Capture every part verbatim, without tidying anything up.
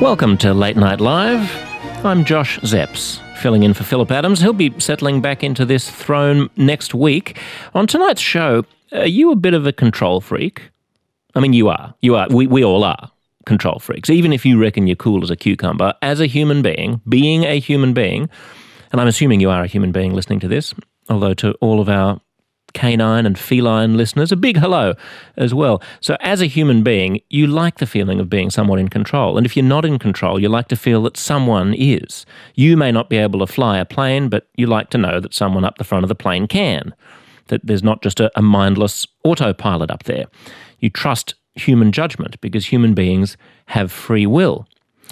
Welcome to Late Night Live. I'm Josh Zepps, filling in for Philip Adams. He'll be settling back into this throne next week. On tonight's show, are you a bit of a control freak? I mean, you are. You are. We, we all are control freaks. Even if you reckon you're cool as a cucumber, as a human being, being a human being, and I'm assuming you are a human being listening to this, although to all of our canine and feline listeners, a big hello as well. So as a human being, you like the feeling of being somewhat in control. And if you're not in control, you like to feel that someone is. You may not be able to fly a plane, but you like to know that someone up the front of the plane can, that there's not just a, a mindless autopilot up there. You trust human judgment because human beings have free will.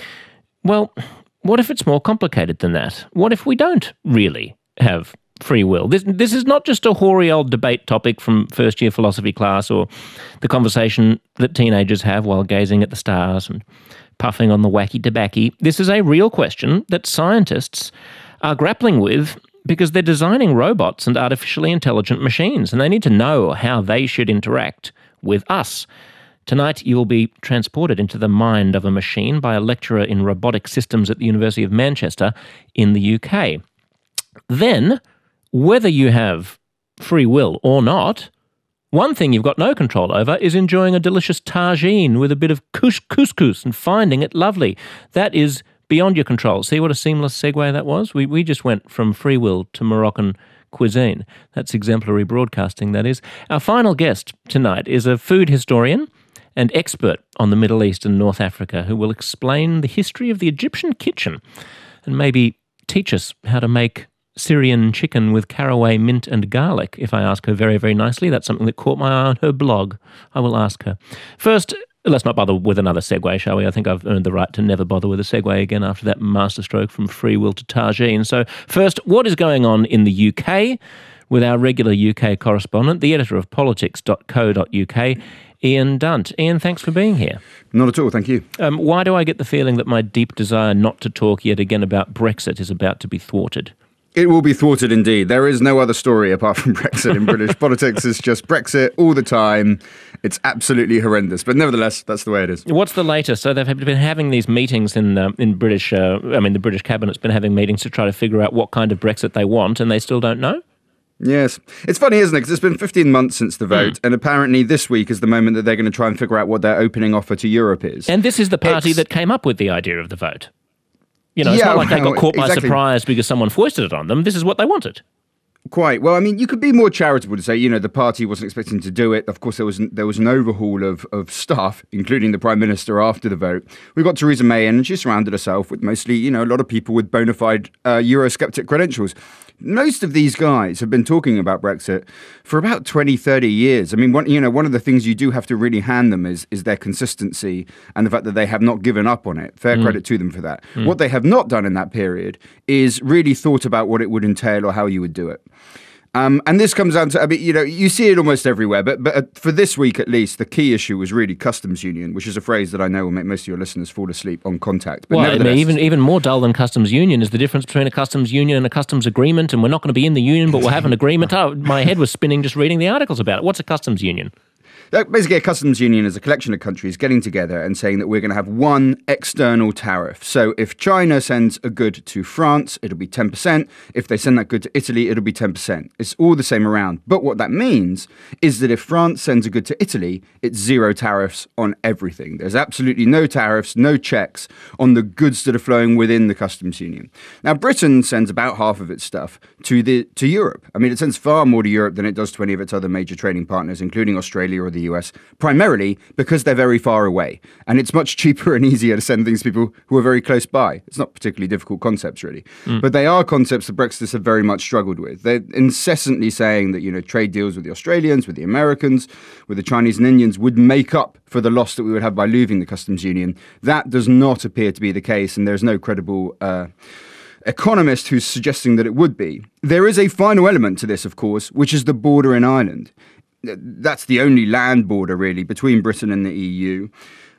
Well, what if it's more complicated than that? What if we don't really have free will? This this is not just a hoary old debate topic from first year philosophy class or the conversation that teenagers have while gazing at the stars and puffing on the wacky tobacco. This is a real question that scientists are grappling with because they're designing robots and artificially intelligent machines, and they need to know how they should interact with us. Tonight, you will be transported into the mind of a machine by a lecturer in robotic systems at the University of Manchester in the U K. Then, whether you have free will or not, one thing you've got no control over is enjoying a delicious tagine with a bit of couscous and finding it lovely. That is beyond your control. See what a seamless segue that was? We we just went from free will to Moroccan cuisine. That's exemplary broadcasting, that is. Our final guest tonight is a food historian and expert on the Middle East and North Africa who will explain the history of the Egyptian kitchen and maybe teach us how to make Syrian chicken with caraway, mint and garlic, if I ask her very, very nicely. That's something that caught my eye on her blog. I will ask her. First, let's not bother with another segue, shall we? I think I've earned the right to never bother with a segue again after that masterstroke from free will to tagine. So first, what is going on in the U K with our regular U K correspondent, the editor of politics dot co dot U K, Ian Dunt. Ian, thanks for being here. Not at all, thank you. Um, why do I get the feeling that my deep desire not to talk yet again about Brexit is about to be thwarted? It will be thwarted indeed. There is no other story apart from Brexit in British politics. It's just Brexit all the time. It's absolutely horrendous. But nevertheless, that's the way it is. What's the latest? So they've been having these meetings in um, in British, uh, I mean, the British Cabinet's been having meetings to try to figure out what kind of Brexit they want, and they still don't know? Yes. It's funny, isn't it? Because it's been fifteen months since the vote, mm. and apparently this week is the moment that they're going to try and figure out what their opening offer to Europe is. And this is the party it's... that came up with the idea of the vote. You know, it's yeah, not like well, they got caught by exactly. surprise because someone foisted it on them. This is what they wanted. Quite. Well, I mean, you could be more charitable to say, you know, the party wasn't expecting to do it. Of course, there was there was an overhaul of, of staff, including the Prime Minister after the vote. We got Theresa May in and she surrounded herself with mostly, you know, a lot of people with bona fide uh, Eurosceptic credentials. Most of these guys have been talking about Brexit for about twenty, thirty years. I mean, one, you know, one of the things you do have to really hand them is, is their consistency and the fact that they have not given up on it. Fair mm. credit to them for that. Mm. What they have not done in that period is really thought about what it would entail or how you would do it. Um, and this comes down to, I mean, you know, you see it almost everywhere, but but uh, for this week at least, the key issue was really customs union, which is a phrase that I know will make most of your listeners fall asleep on contact. But well, I mean, even even more dull than customs union is the difference between a customs union and a customs agreement, and we're not going to be in the union, but we'll have an agreement. Oh, my head was spinning just reading the articles about it. What's a customs union? Basically, a customs union is a collection of countries getting together and saying that we're going to have one external tariff. So if China sends a good to France, it'll be ten percent. If they send that good to Italy, it'll be ten percent. It's all the same around. But what that means is that if France sends a good to Italy, it's zero tariffs on everything. There's absolutely no tariffs, no checks on the goods that are flowing within the customs union. Now, Britain sends about half of its stuff to the to Europe. I mean, it sends far more to Europe than it does to any of its other major trading partners, including Australia or the U S, primarily because they're very far away. And it's much cheaper and easier to send things to people who are very close by. It's not particularly difficult concepts, really. Mm. But they are concepts that Brexiters have very much struggled with. They're incessantly saying that, you know, trade deals with the Australians, with the Americans, with the Chinese and Indians would make up for the loss that we would have by leaving the customs union. That does not appear to be the case, and there's no credible Uh, economist who's suggesting that it would be. There is a final element to this, of course, which is the border in Ireland. That's the only land border, really, between Britain and the E U.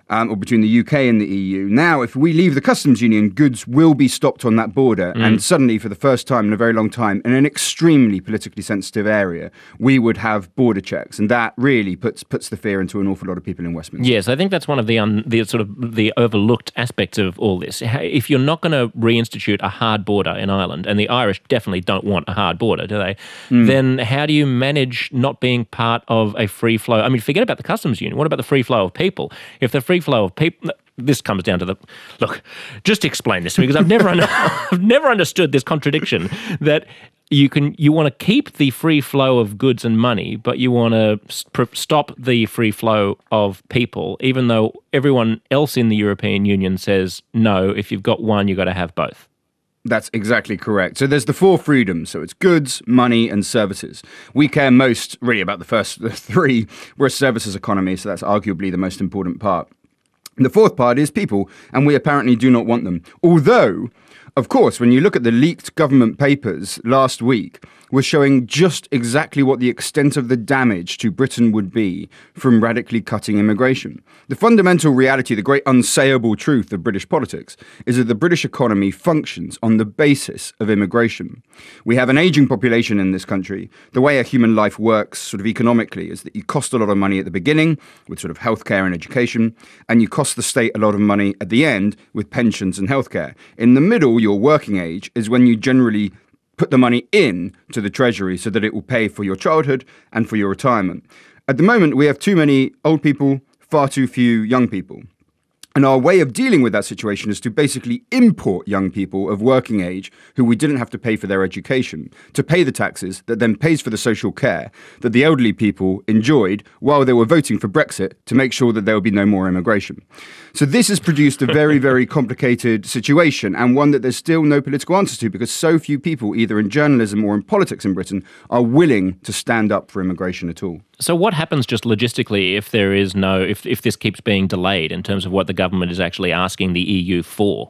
Um, or between the U K and the E U. Now, if we leave the customs union, goods will be stopped on that border. Mm. And suddenly, for the first time in a very long time, in an extremely politically sensitive area, we would have border checks. And that really puts puts the fear into an awful lot of people in Westminster. Yes, I think that's one of the, un, the sort of the overlooked aspects of all this. If you're not going to reinstitute a hard border in Ireland, and the Irish definitely don't want a hard border, do they? Mm. Then how do you manage not being part of a free flow? I mean, forget about the customs union. What about the free flow of people? If the free flow of people, this comes down to the look. Just explain this to me, because I've never, under, I've never understood this contradiction that you can you want to keep the free flow of goods and money, but you want to st- stop the free flow of people, even though everyone else in the European Union says no. If you've got one, you've got to have both. That's exactly correct. So there's the four freedoms. So it's goods, money, and services. We care most really about the first three. We're a services economy, so that's arguably the most important part. The fourth part is people, and we apparently do not want them. Although, of course, when you look at the leaked government papers last week, we're showing just exactly what the extent of the damage to Britain would be from radically cutting immigration. The fundamental reality, the great unsayable truth of British politics, is that the British economy functions on the basis of immigration. We have an aging population in this country. The way a human life works sort of economically is that you cost a lot of money at the beginning with sort of healthcare and education, and you cost the state a lot of money at the end with pensions and healthcare. In the middle, your working age is when you generally put the money in to the Treasury so that it will pay for your childhood and for your retirement. At the moment, we have too many old people, far too few young people. And our way of dealing with that situation is to basically import young people of working age who we didn't have to pay for their education, to pay the taxes that then pays for the social care that the elderly people enjoyed while they were voting for Brexit to make sure that there would be no more immigration. So this has produced a very, very complicated situation, and one that there's still no political answers to, because so few people, either in journalism or in politics in Britain, are willing to stand up for immigration at all. So what happens just logistically if there is no, if, if this keeps being delayed in terms of what the government is actually asking the E U for?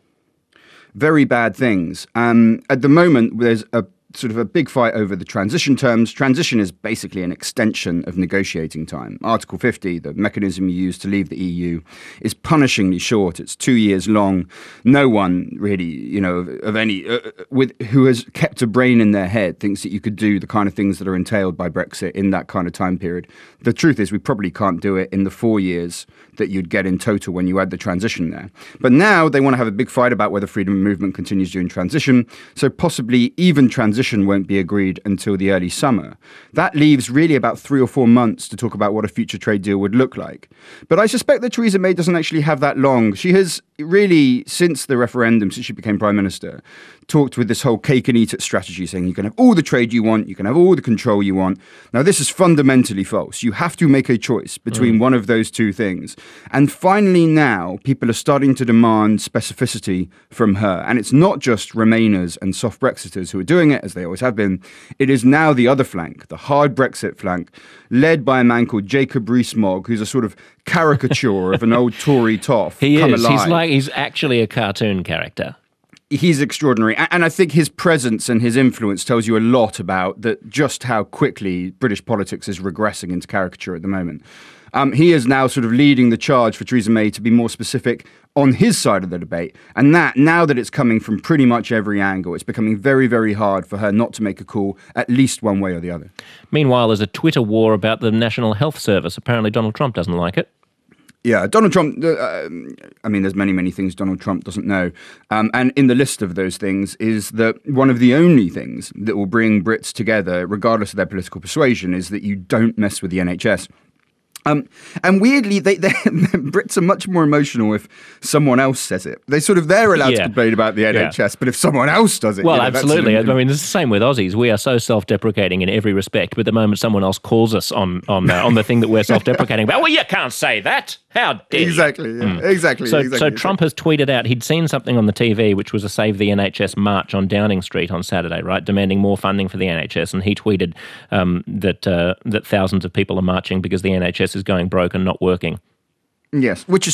Very bad things. Um, at the moment, there's a sort of a big fight over the transition terms. Transition is basically an extension of negotiating time. Article fifty, the mechanism you use to leave the E U, is punishingly short. It's two years long. No one really, you know, of, of any, uh, with who has kept a brain in their head thinks that you could do the kind of things that are entailed by Brexit in that kind of time period. The truth is we probably can't do it in the four years that you'd get in total when you add the transition there. But now they want to have a big fight about whether freedom of movement continues during transition. So possibly even transition won't be agreed until the early summer. That leaves really about three or four months to talk about what a future trade deal would look like. But I suspect that Theresa May doesn't actually have that long. She has really, since the referendum, since she became Prime Minister, talked with this whole cake and eat it strategy, saying you can have all the trade you want, you can have all the control you want. Now, this is fundamentally false. You have to make a choice between mm. one of those two things. And finally now, people are starting to demand specificity from her. And it's not just Remainers and soft Brexiters who are doing it, as they always have been. It is now the other flank, the hard Brexit flank, led by a man called Jacob Rees-Mogg, who's a sort of caricature of an old Tory toff. He come is. Alive. He's like he's actually a cartoon character. He's extraordinary. And I think his presence and his influence tells you a lot about that, just how quickly British politics is regressing into caricature at the moment. Um, he is now sort of leading the charge for Theresa May to be more specific on his side of the debate. And that, now that it's coming from pretty much every angle, it's becoming very, very hard for her not to make a call, at least one way or the other. Meanwhile, there's a Twitter war about the National Health Service. Apparently Donald Trump doesn't like it. Yeah, Donald Trump, uh, I mean, there's many, many things Donald Trump doesn't know. Um, and in the list of those things is that one of the only things that will bring Brits together, regardless of their political persuasion, is that you don't mess with the N H S. Um, and weirdly, they, they, Brits are much more emotional if someone else says it. They sort of, they're allowed yeah. to complain about the N H S, yeah. but if someone else does it... Well, you know, absolutely. That's, I mean, it's the same with Aussies. We are so self-deprecating in every respect, but the moment someone else calls us on on, uh, on the thing that we're self-deprecating about, well, you can't say that. How dare you? Exactly, yeah. mm. exactly. So, exactly, so exactly. Trump has tweeted out, he'd seen something on the T V, which was a Save the N H S march on Downing Street on Saturday, right, demanding more funding for the N H S, and he tweeted um, that uh, that thousands of people are marching because the N H S is going broke and not working. Yes, which is true.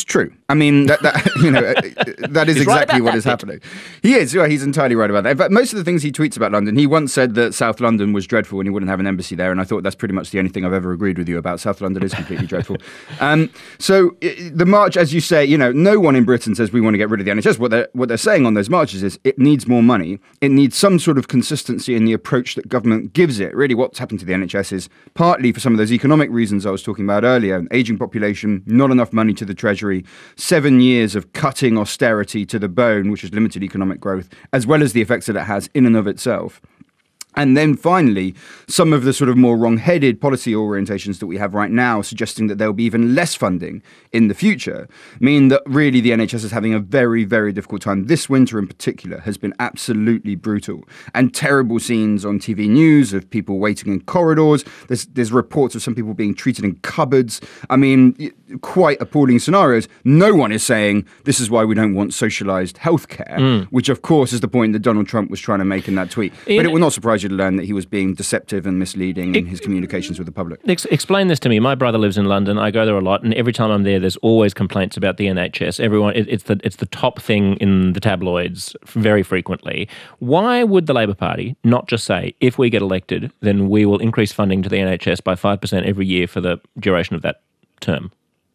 I mean, that, that you know, that is He's right exactly about what that is bit. happening. He is. Well, he's entirely right about that. In fact, most of the things he tweets about London, he once said that South London was dreadful and he wouldn't have an embassy there. And I thought that's pretty much the only thing I've ever agreed with you about. South London is completely dreadful. Um, so i the march, as you say, you know, no one in Britain says we want to get rid of the N H S. What they're, what they're saying on those marches is it needs more money. It needs some sort of consistency in the approach that government gives it. Really, what's happened to the N H S is partly for some of those economic reasons I was talking about earlier. An aging population, not enough money to the Treasury, seven years of cutting austerity to the bone, which has limited economic growth, as well as the effects that it has in and of itself. And then finally, some of the sort of more wrong-headed policy orientations that we have right now, suggesting that there will be even less funding in the future, mean that really the N H S is having a very, very difficult time. This winter in particular has been absolutely brutal. And terrible scenes on T V news of people waiting in corridors. There's, there's reports of some people being treated in cupboards. I mean, quite appalling scenarios. No one is saying this is why we don't want socialised healthcare, mm. which of course is the point that Donald Trump was trying to make in that tweet. Ian, but it will not surprise you to learn that he was being deceptive and misleading in his communications with the public. Ex- explain this to me. My brother lives in London. I go there a lot, and every time I'm there, there's always complaints about the N H S. Everyone, it, it's the it's the top thing in the tabloids very frequently. Why would the Labour Party not just say, if we get elected, then we will increase funding to the N H S by five percent every year for the duration of that term?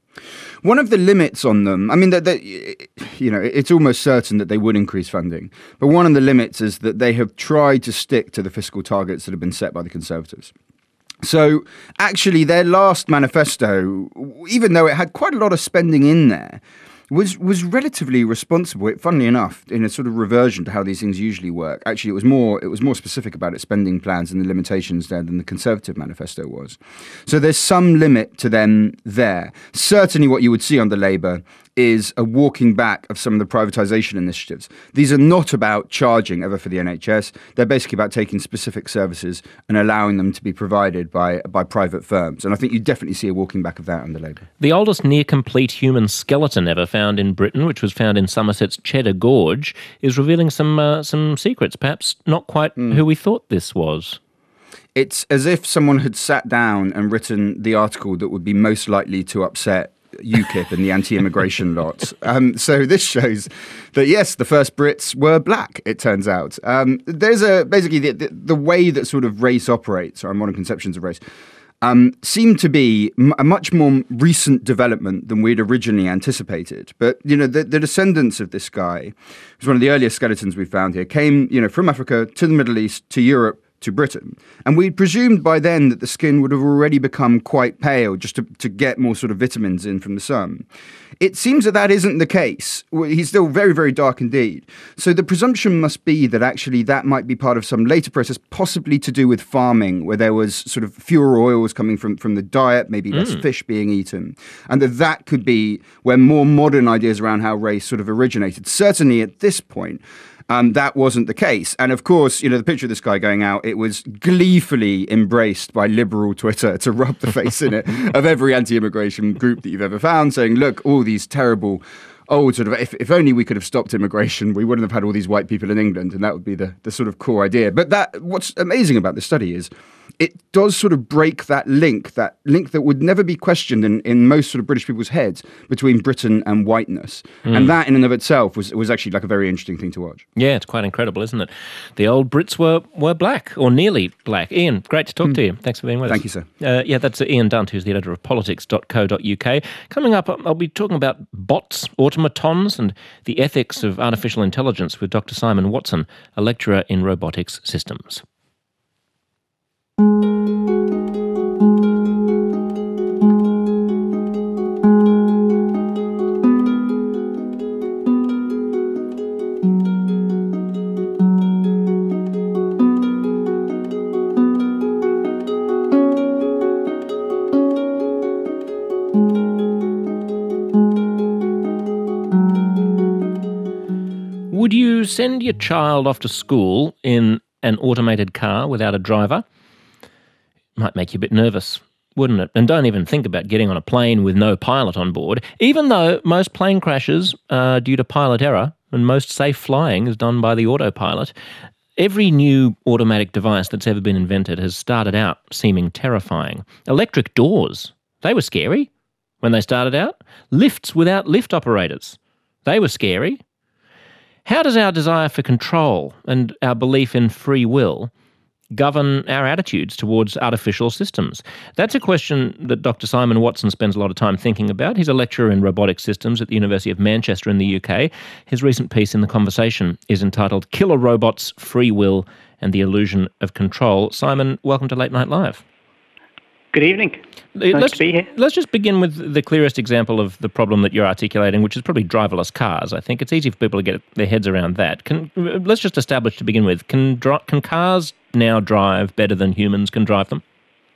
One of the limits on them, I mean, that you know, it's almost certain that they would increase funding. But one of the limits is that they have tried to stick to the fiscal targets that have been set by the Conservatives. So actually, their last manifesto, even though it had quite a lot of spending in there, was was relatively responsible. It, funnily enough, in a sort of reversion to how these things usually work. Actually, it was more it was more specific about its spending plans and the limitations there than the Conservative manifesto was. So there's some limit to them there. Certainly, what you would see under Labour is a walking back of some of the privatisation initiatives. These are not about charging ever for the N H S. They're basically about taking specific services and allowing them to be provided by by private firms. And I think you definitely see a walking back of that under Labour. The oldest near-complete human skeleton ever found in Britain, which was found in Somerset's Cheddar Gorge, is revealing some uh, some secrets, perhaps not quite mm. who we thought this was. It's as if someone had sat down and written the article that would be most likely to upset UKIP and the anti-immigration lot. Um, so this shows that, yes, the first Brits were black, it turns out. Um, there's a, basically, the, the, the way that sort of race operates, or modern conceptions of race, um, seem to be m- a much more recent development than we'd originally anticipated. But, you know, the, the descendants of this guy, who's one of the earliest skeletons we found here, came, you know, from Africa to the Middle East to Europe to Britain. And we presumed by then that the skin would have already become quite pale just to, to get more sort of vitamins in from the sun. It seems that that isn't the case. He's still very, very dark indeed. So the presumption must be that actually that might be part of some later process, possibly to do with farming, where there was sort of fewer oils coming from, from the diet, maybe less mm. fish being eaten. And that that could be where more modern ideas around how race sort of originated. Certainly at this point, Um, that wasn't the case. And of course, you know, the picture of this guy going out, it was gleefully embraced by liberal Twitter to rub the face in it of every anti-immigration group that you've ever found, saying, look, all these terrible old sort of, if, if only we could have stopped immigration, we wouldn't have had all these white people in England. And that would be the, the sort of core idea. But that what's amazing about this study is it does sort of break that link, that link that would never be questioned in, in most sort of British people's heads between Britain and whiteness. Mm. And that in and of itself was was actually like a very interesting thing to watch. Yeah, it's quite incredible, isn't it? The old Brits were were black, or nearly black. Ian, great to talk mm. to you. Thanks for being with Thank us. Thank you, sir. Uh, yeah, that's Ian Dunt, who's the editor of politics dot co dot uk. Coming up, I'll be talking about bots, automatons, and the ethics of artificial intelligence with Doctor Simon Watson, a lecturer in robotics systems. Would you send your child off to school in an automated car without a driver? Might make you a bit nervous, wouldn't it? And don't even think about getting on a plane with no pilot on board, even though most plane crashes are due to pilot error and most safe flying is done by the autopilot. Every new automatic device that's ever been invented has started out seeming terrifying. Electric doors, they were scary. when they started out. Lifts without lift operators. They were scary. How does our desire for control and our belief in free will govern our attitudes towards artificial systems? That's a question that Doctor Simon Watson spends a lot of time thinking about. He's a lecturer in robotic systems at the University of Manchester in the U K. His recent piece in The Conversation is entitled Killer Robots, Free Will and the Illusion of Control. Simon, welcome to Late Night Live. Good evening. Nice let's, to be here. Let's just begin with the clearest example of the problem that you're articulating, which is probably driverless cars. I think it's easy for people to get their heads around that. Can, let's just establish to begin with, can, can cars now drive better than humans can drive them?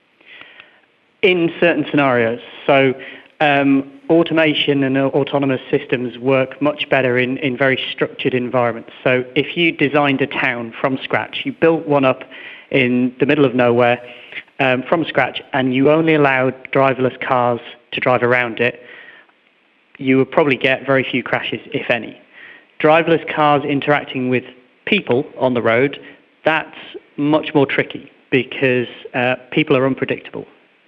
In certain scenarios. So um, automation and autonomous systems work much better in, in very structured environments. So if you designed a town from scratch, you built one up in the middle of nowhere, Um, from scratch, and you only allowed driverless cars to drive around it, you would probably get very few crashes, if any. Driverless cars interacting with people on the road, that's much more tricky because uh, people are unpredictable.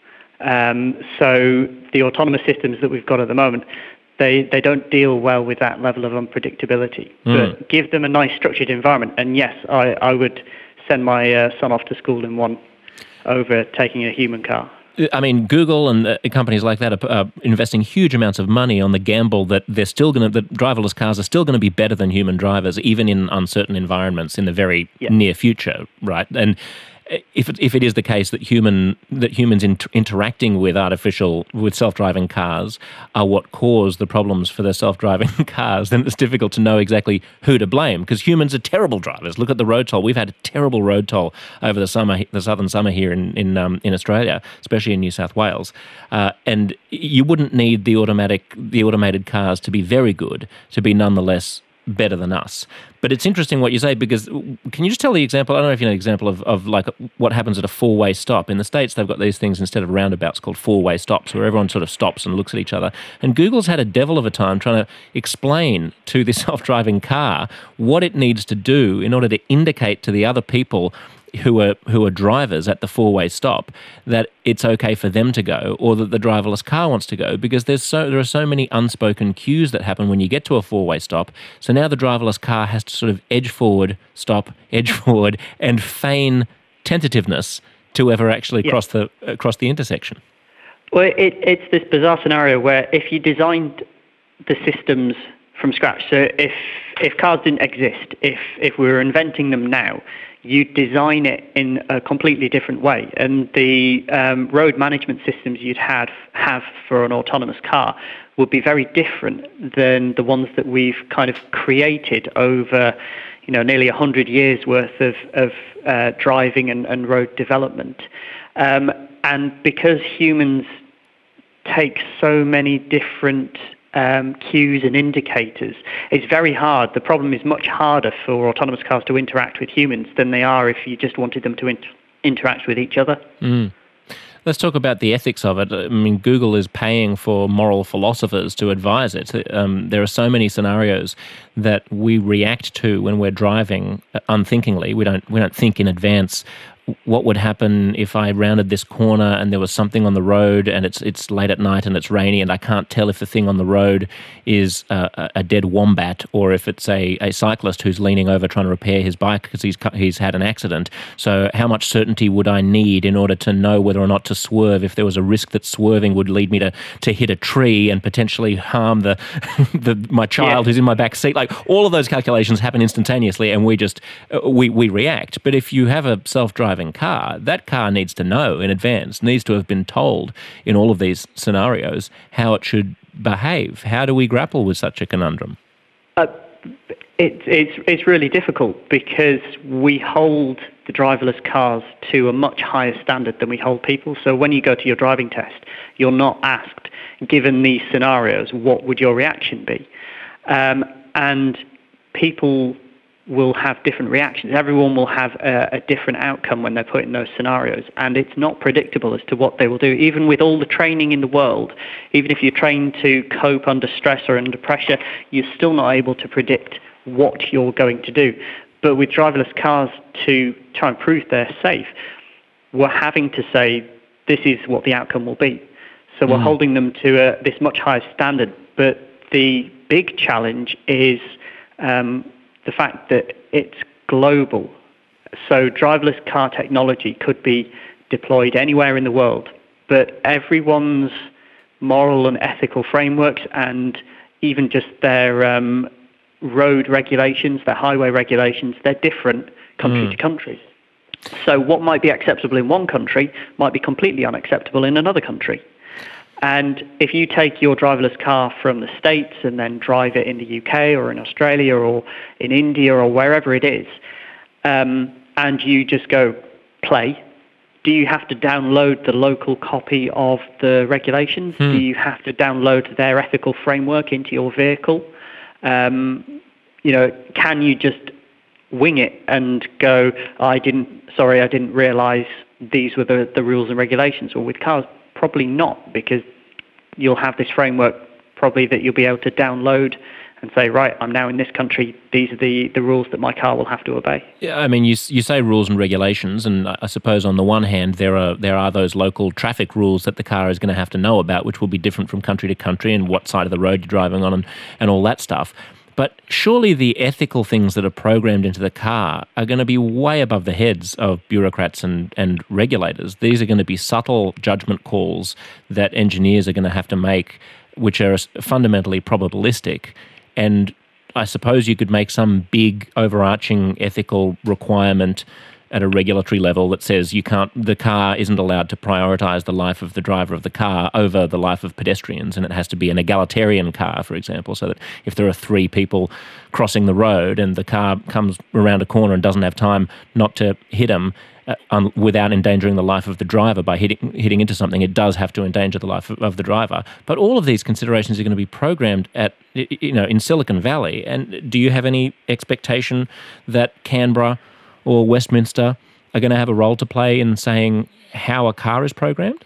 Um, so the autonomous systems that we've got at the moment, they, they don't deal well with that level of unpredictability. Mm. But give them a nice structured environment, and yes, I, I would send my uh, son off to school in one over taking a human car. I mean, Google and uh, companies like that are uh, investing huge amounts of money on the gamble that they're still going to, that driverless cars are still going to be better than human drivers, even in uncertain environments in the very yeah. near future, right? And if it, if it is the case that human that humans inter- interacting with artificial with self-driving cars are what cause the problems for the self-driving cars, then it's difficult to know exactly who to blame, because humans are terrible drivers. Look at the road toll. We've had a terrible road toll over the summer, the southern summer here in in um, in Australia, especially in New South Wales. Uh, and you wouldn't need the automatic the automated cars to be very good to be nonetheless better than us. But it's interesting what you say, because can you just tell the example, I don't know if you know the example of, of like what happens at a four-way stop. In the States, they've got these things instead of roundabouts called four-way stops, where everyone sort of stops and looks at each other. And Google's had a devil of a time trying to explain to the self-driving car what it needs to do in order to indicate to the other people who are who are drivers at the four-way stop that it's okay for them to go, or that the driverless car wants to go, because there's so there are so many unspoken cues that happen when you get to a four-way stop. So now the driverless car has to sort of edge forward, stop, edge forward, and feign tentativeness to ever actually yeah. cross the uh, cross the intersection. Well, it, it's this bizarre scenario where if you designed the systems from scratch, so if if cars didn't exist, if if we were inventing them now, you design it in a completely different way, and the um, road management systems you'd have have for an autonomous car would be very different than the ones that we've kind of created over, you know, nearly a hundred years worth of of uh, driving and, and road development, um, and because humans take so many different Um, cues and indicators, it's very hard. The problem is much harder for autonomous cars to interact with humans than they are if you just wanted them to inter- interact with each other. Mm. Let's talk about the ethics of it. I mean, Google is paying for moral philosophers to advise it. Um, there are so many scenarios that we react to when we're driving unthinkingly. We don't we don't think in advance. What would happen if I rounded this corner and there was something on the road and it's it's late at night and it's rainy and I can't tell if the thing on the road is a, a dead wombat or if it's a, a cyclist who's leaning over trying to repair his bike because he's he's had an accident. So how much certainty would I need in order to know whether or not to swerve if there was a risk that swerving would lead me to, to hit a tree and potentially harm the, the my child yeah. who's in my back seat? Like, all of those calculations happen instantaneously and we just we, we react. But if you have a self-driving car, that car needs to know in advance, needs to have been told in all of these scenarios how it should behave. How do we grapple with such a conundrum? Uh, it, it's it's really difficult because we hold the driverless cars to a much higher standard than we hold people. So when you go to your driving test, you're not asked, given these scenarios, what would your reaction be? Um, and people will have different reactions. Everyone will have a, a different outcome when they're put in those scenarios, and it's not predictable as to what they will do. Even with all the training in the world, even if you're trained to cope under stress or under pressure, you're still not able to predict what you're going to do. But with driverless cars, to try and prove they're safe, we're having to say this is what the outcome will be. So we're Mm. holding them to a, this much higher standard. But the big challenge is um, the fact that it's global. So driverless car technology could be deployed anywhere in the world, but everyone's moral and ethical frameworks and even just their um, road regulations, their highway regulations, they're different country Mm. to country. So what might be acceptable in one country might be completely unacceptable in another country. And if you take your driverless car from the States and then drive it in the U K or in Australia or in India or wherever it is, um, and you just go play, do you have to download the local copy of the regulations? Hmm. Do you have to download their ethical framework into your vehicle? Um, you know, can you just wing it and go, I didn't, sorry, I didn't realize these were the, the rules and regulations? Or with cars, probably not, because you'll have this framework probably that you'll be able to download and say, right, I'm now in this country, these are the, the rules that my car will have to obey. Yeah, I mean, you you say rules and regulations, and I suppose on the one hand there are there are those local traffic rules that the car is going to have to know about, which will be different from country to country, and what side of the road you're driving on, and, and all that stuff. But surely the ethical things that are programmed into the car are going to be way above the heads of bureaucrats and, and regulators. These are going to be subtle judgment calls that engineers are going to have to make, which are fundamentally probabilistic. And I suppose you could make some big overarching ethical requirement at a regulatory level that says you can't, the car isn't allowed to prioritise the life of the driver of the car over the life of pedestrians, and it has to be an egalitarian car, for example, so that if there are three people crossing the road and the car comes around a corner and doesn't have time not to hit them uh, um, without endangering the life of the driver by hitting hitting into something, it does have to endanger the life of, of the driver. But all of these considerations are going to be programmed at, you know, in Silicon Valley. And do you have any expectation that Canberra or Westminster are going to have a role to play in saying how a car is programmed?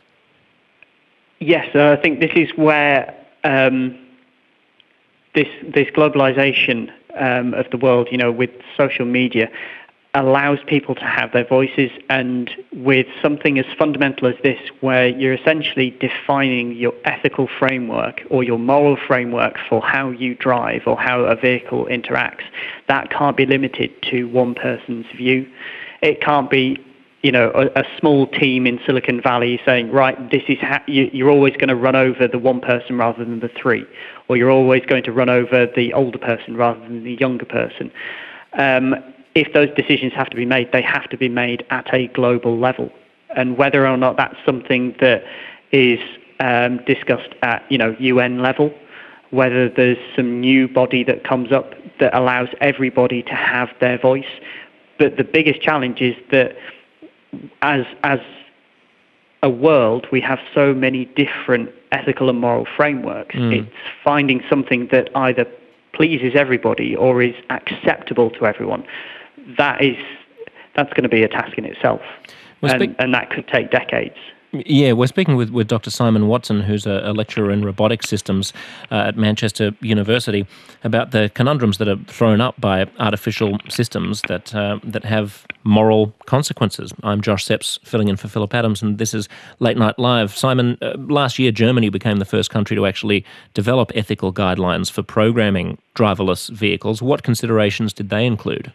Yes, uh, I think this is where um, this this globalization um, of the world, you know, with social media, allows people to have their voices, and with something as fundamental as this, where you're essentially defining your ethical framework or your moral framework for how you drive or how a vehicle interacts, that can't be limited to one person's view. It can't be, you know, a, a small team in Silicon Valley saying, right, this is how you, you're always going to run over the one person rather than the three, or you're always going to run over the older person rather than the younger person. Um, if those decisions have to be made, they have to be made at a global level. And whether or not that's something that is um, discussed at, you know, U N level, whether there's some new body that comes up that allows everybody to have their voice. But the biggest challenge is that as as a world, we have so many different ethical and moral frameworks. Mm. It's finding something that either pleases everybody or is acceptable to everyone. That is, that's going to be a task in itself, and, speak- and that could take decades. Yeah, we're speaking with, with Doctor Simon Watson, who's a, a lecturer in robotic systems uh, at Manchester University, about the conundrums that are thrown up by artificial systems that uh, that have moral consequences. I'm Josh Seps, filling in for Philip Adams, and this is Late Night Live. Simon, uh, last year Germany became the first country to actually develop ethical guidelines for programming driverless vehicles. What considerations did they include?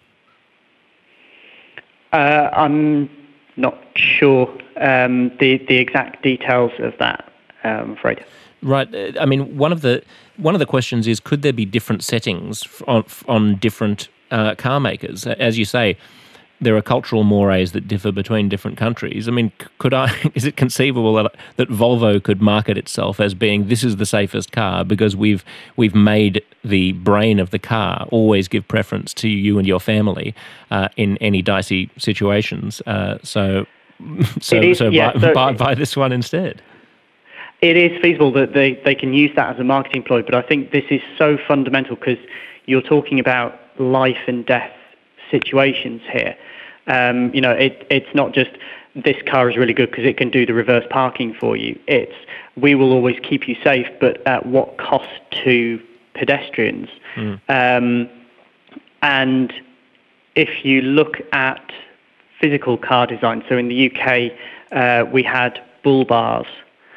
Uh, I'm not sure um, the the exact details of that, I'm afraid. Right. I mean, one of the one of the questions is, could there be different settings on on different uh, car makers? As you say, there are cultural mores that differ between different countries. I mean, could I? Is it conceivable that that Volvo could market itself as being, this is the safest car because we've we've made the brain of the car always give preference to you and your family uh, in any dicey situations? Uh, so, so, is, so, yeah, buy, so buy, buy this one instead. It is feasible that they, they can use that as a marketing ploy, but I think this is so fundamental because you're talking about life and death situations here. Um, you know, it, it's not just this car is really good because it can do the reverse parking for you. It's we will always keep you safe, but at what cost to pedestrians? Mm. Um, and if you look at physical car design, so in the U K uh, we had bull bars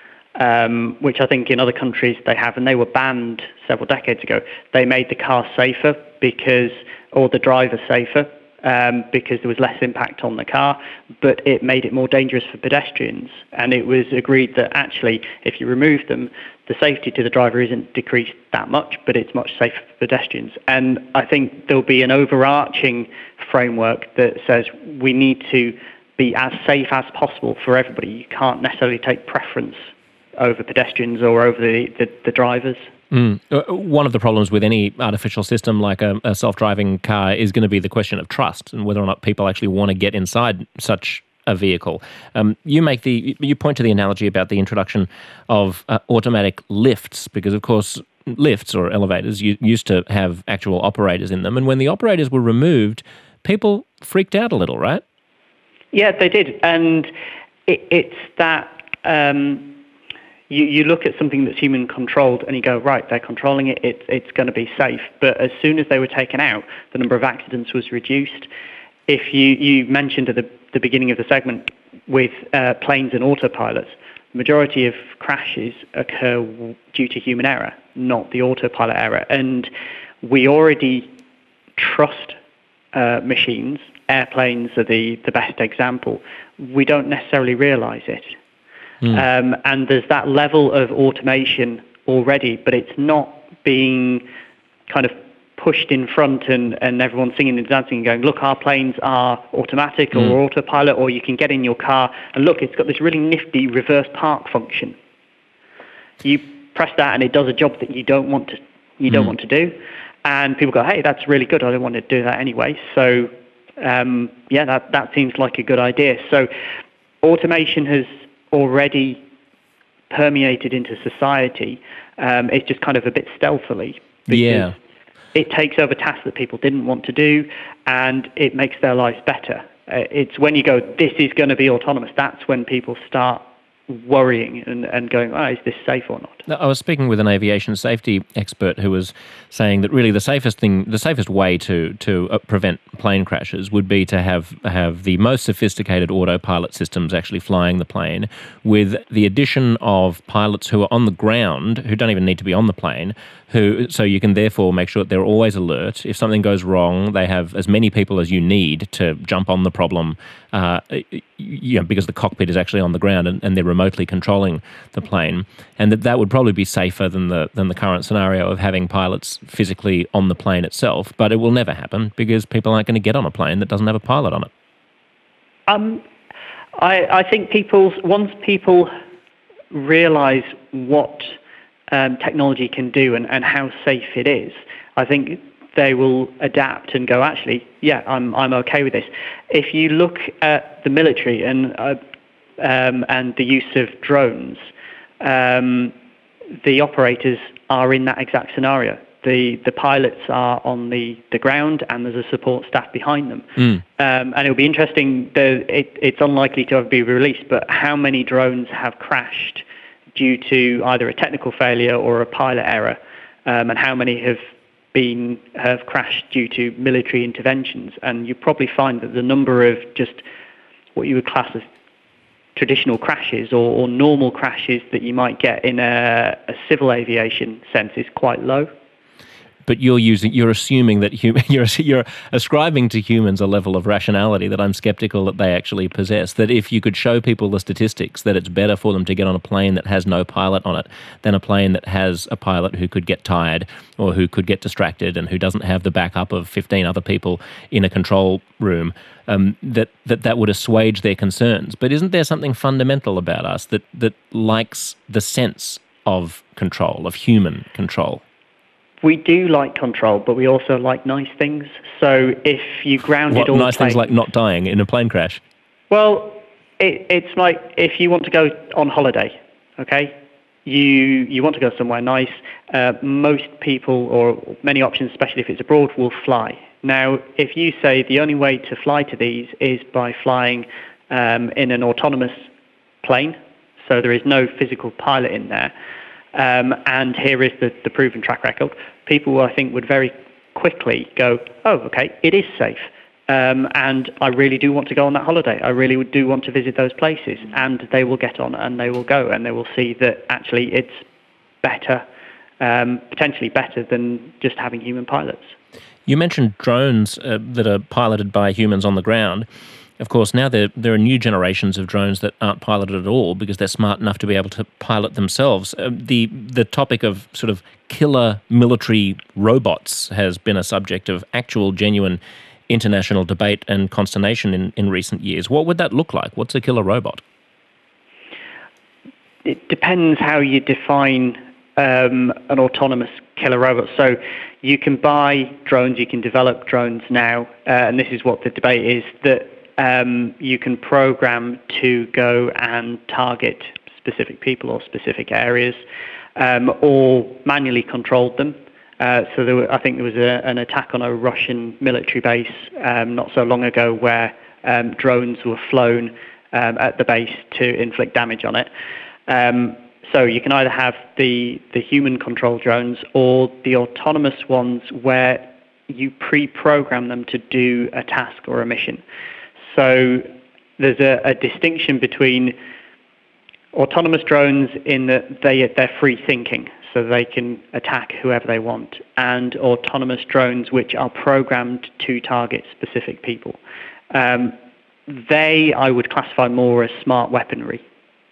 um, which I think in other countries they have, and they were banned several decades ago. They made the car safer because, or the driver safer, um, because there was less impact on the car, but it made it more dangerous for pedestrians. And it was agreed that actually, if you remove them, the safety to the driver isn't decreased that much, but it's much safer for pedestrians. And I think there'll be an overarching framework that says we need to be as safe as possible for everybody. You can't necessarily take preference over pedestrians or over the, the, the drivers. Mm. One of the problems with any artificial system like a, a self-driving car is going to be the question of trust and whether or not people actually want to get inside such a vehicle. Um, you make the you point to the analogy about the introduction of uh, automatic lifts, because of course lifts or elevators you, used to have actual operators in them, and when the operators were removed, people freaked out a little, right? Yeah, they did, and it, it's that. Um, You, you look at something that's human controlled and you go, right, they're controlling it, it it's going to be safe. But as soon as they were taken out, the number of accidents was reduced. If you, you mentioned at the, the beginning of the segment with uh, planes and autopilots, the majority of crashes occur due to human error, not the autopilot error. And we already trust uh, machines. Airplanes are the, the best example. We don't necessarily realise it. Mm. Um, and there's that level of automation already, but it's not being kind of pushed in front and, and everyone's singing and dancing and going, look, our planes are automatic mm. or autopilot, or you can get in your car and look, it's got this really nifty reverse park function. You press that and it does a job that you don't want to you don't mm. want to do. And people go, hey, that's really good. I don't want to do that anyway. So, um, yeah, that, that seems like a good idea. So automation has already permeated into society. Um, it's just kind of a bit stealthily. Yeah. It takes over tasks that people didn't want to do, and it makes their lives better. Uh, it's when you go, this is going to be autonomous, that's when people start worrying and, and going, oh, is this safe or not? I was speaking with an aviation safety expert who was saying that really the safest thing, the safest way to to uh, prevent plane crashes would be to have have the most sophisticated autopilot systems actually flying the plane, with the addition of pilots who are on the ground, who don't even need to be on the plane, who so you can therefore make sure that they're always alert. If something goes wrong, they have as many people as you need to jump on the problem, uh, you know, because the cockpit is actually on the ground and, and they're remotely controlling the plane, and that that would probably be safer than the than the current scenario of having pilots physically on the plane itself. But it will never happen because people aren't going to get on a plane that doesn't have a pilot on it. Um, I, I think people's once people realise what um, technology can do and, and how safe it is, I think they will adapt and go, actually, yeah, I'm I'm okay with this. If you look at the military and uh, um, and the use of drones, um, the operators are in that exact scenario. The the pilots are on the, the ground and there's a support staff behind them. Mm. Um, and it'll be interesting, the, it, it's unlikely to ever be released, but how many drones have crashed due to either a technical failure or a pilot error, um, and how many have been have crashed due to military interventions? And you probably find that the number of just what you would class as traditional crashes or, or normal crashes that you might get in a, a civil aviation sense is quite low. But you're using, you're assuming that hum, you're you're ascribing to humans a level of rationality that I'm skeptical that they actually possess. That if you could show people the statistics, that it's better for them to get on a plane that has no pilot on it than a plane that has a pilot who could get tired or who could get distracted and who doesn't have the backup of fifteen other people in a control room. Um, that, that that would assuage their concerns. But isn't there something fundamental about us that that likes the sense of control, of human control? We do like control, but we also like nice things. So if you grounded what, all nice planes, things like not dying in a plane crash? Well, it, it's like if you want to go on holiday, okay? You you want to go somewhere nice. Uh, most people, or many options, especially if it's abroad, will fly. Now, if you say the only way to fly to these is by flying um, in an autonomous plane, so there is no physical pilot in there, Um, and here is the, the proven track record, people, I think, would very quickly go, oh, okay, it is safe. Um, and I really do want to go on that holiday. I really do want to visit those places. And they will get on and they will go and they will see that actually it's better, um, potentially better than just having human pilots. You mentioned drones uh, that are piloted by humans on the ground. Of course, now there there are new generations of drones that aren't piloted at all because they're smart enough to be able to pilot themselves. Uh, the the topic of sort of killer military robots has been a subject of actual, genuine international debate and consternation in, in recent years. What would that look like? What's a killer robot? It depends how you define um, an autonomous killer robot. So you can buy drones, you can develop drones now, uh, and this is what the debate is, that um, you can program to go and target specific people or specific areas, um, or manually controlled them. Uh, so there were, I think there was a, an attack on a Russian military base um, not so long ago where um, drones were flown um, at the base to inflict damage on it. Um, so you can either have the, the human-controlled drones or the autonomous ones where you pre-program them to do a task or a mission. So there's a, a distinction between autonomous drones in that they, they're free-thinking, so they can attack whoever they want, and autonomous drones which are programmed to target specific people. Um, they, I would classify more as smart weaponry.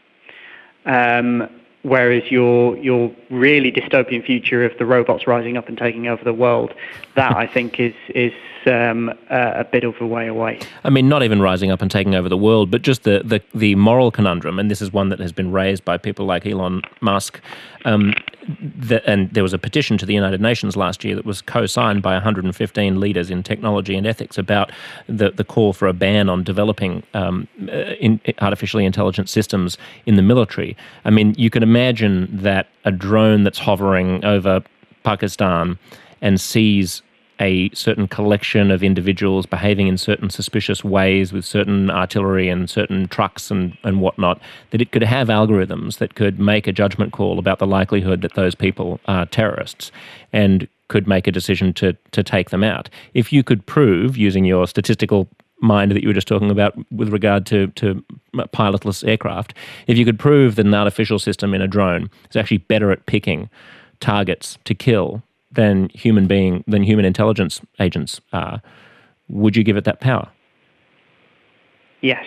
Um, whereas your your really dystopian future of the robots rising up and taking over the world, that I think is is um, a, a bit of a way away. I mean, not even rising up and taking over the world, but just the, the, the moral conundrum, and this is one that has been raised by people like Elon Musk. Um, the, and there was a petition to the United Nations last year that was co-signed by one hundred fifteen leaders in technology and ethics about the, the call for a ban on developing um, in artificially intelligent systems in the military. I mean, you can imagine that a drone that's hovering over Pakistan and sees a certain collection of individuals behaving in certain suspicious ways with certain artillery and certain trucks and, and whatnot, that it could have algorithms that could make a judgment call about the likelihood that those people are terrorists and could make a decision to, to take them out. If you could prove, using your statistical mind that you were just talking about with regard to, to pilotless aircraft, if you could prove that an artificial system in a drone is actually better at picking targets to kill than human being, than human intelligence agents are, would you give it that power? Yes.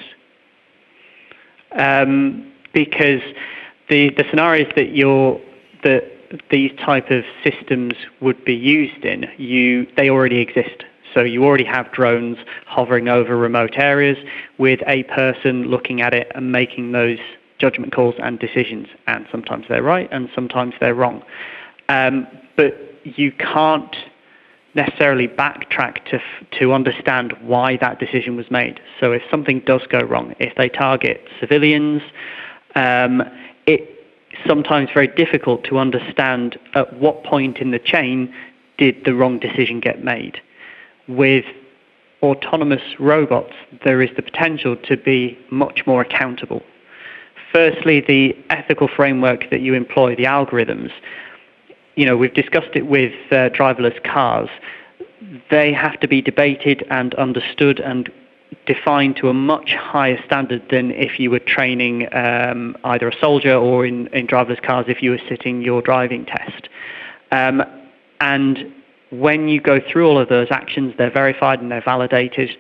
Um, because the the scenarios that you're that these type of systems would be used in, you they already exist. So you already have drones hovering over remote areas with a person looking at it and making those judgment calls and decisions. And sometimes they're right and sometimes they're wrong. Um, but you can't necessarily backtrack to to understand why that decision was made. So if something does go wrong, if they target civilians, um, it's sometimes very difficult to understand at what point in the chain did the wrong decision get made. With autonomous robots, there is the potential to be much more accountable. Firstly, the ethical framework that you employ, the algorithms, you know, we've discussed it with uh, driverless cars. They have to be debated and understood and defined to a much higher standard than if you were training um, either a soldier or in, in driverless cars if you were sitting your driving test. Um, and when you go through all of those actions, they're verified and they're validated.